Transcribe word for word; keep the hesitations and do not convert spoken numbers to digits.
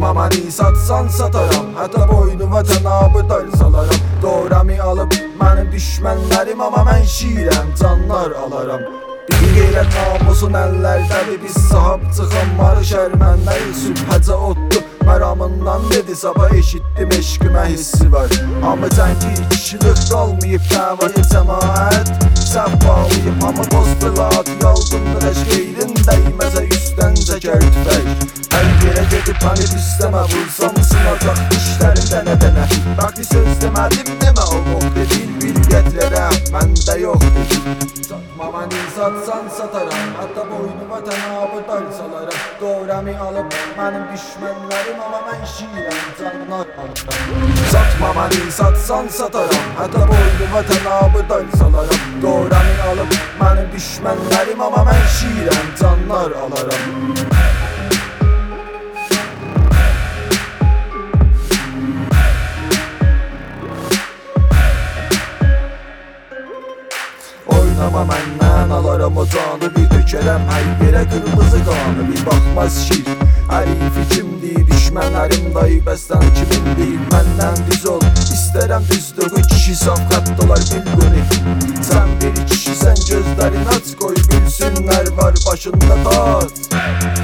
Satma məni, satsan sataram, hətta boynuma tənabı dal salaram. Doğrami alıb mənim düşmənlərim, amma mən şirəm, canlar alaram. Bir qeyrət namusun əllərdədir, biz sahab çıxanları şərmənləri. Sübhəcə otdu məramından dedi, sabah eşitdim eşqimə hissi var. Amma cəngi kişilik qalmayıb dəvayı cəmaət, səhv bağlayıb hamı postulat, yalqındır eşq eyrin dəyməzə üstdən çəkər tüfək. Hər yerə gedib məni üstəmə vursam sınacaq dişlərim dənə-dənə. Bəxti söz demədim demə, o boq dedil bil gətirərəm, məndə yoxdur. Satma məni, satsan sataram, hətta boynuma tənabı dal salaram. Doğrami alıb mənim düşmənlərim, amma mən şirəm, canlar alaram. Satma məni, satsan sataram, hətta boynuma tənabı dal salaram. Doğrami alıb mənim düşmənlərim, amma mən şirəm, canlar alaram. Oynama məndən alaram o canı, bir tökərəm hər yerə qırmızı qanı. Bir baxmaz şir, hərifi kimdir, düşmənlərim dayı bəstən kimindir. Məndən düz ol, istərəm düzdüğü kişi saf qatdılar bilguni. Sən bir kişisən, gözlərin aç qoy bilsinlər var başında tac.